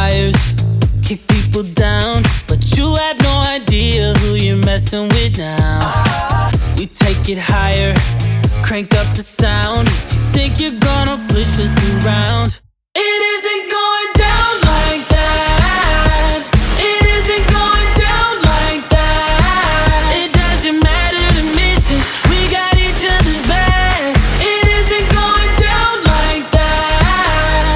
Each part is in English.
fires, kick people down, but you have no idea who you're messing with now. We take it higher, crank up the sound. If you think you're gonna push us around, it isn't going down like that. It isn't going down like that. It doesn't matter the mission, we got each other's back. It isn't going down like that.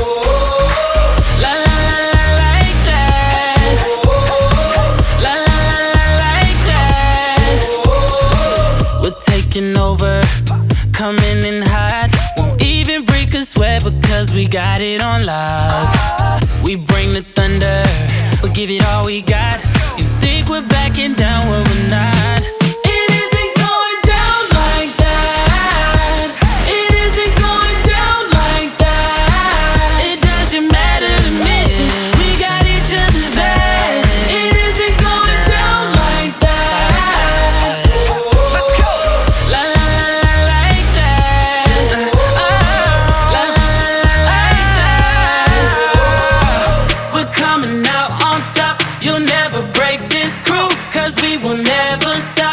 La la la la like that. La la la la like that. We're taking over, coming in hot. Won't even break a sweat because we got it on lock. We bring the thunder, we'll give it all we got. You think we're backing down when we're not. It isn't going down like that. It isn't going down like that. It doesn't matter the mission, we got each other's back. It isn't going down like that. Let's go. La la la la like that. La la la la like that. We're coming out on top. You'll never break this crew, 'cause we will never stop.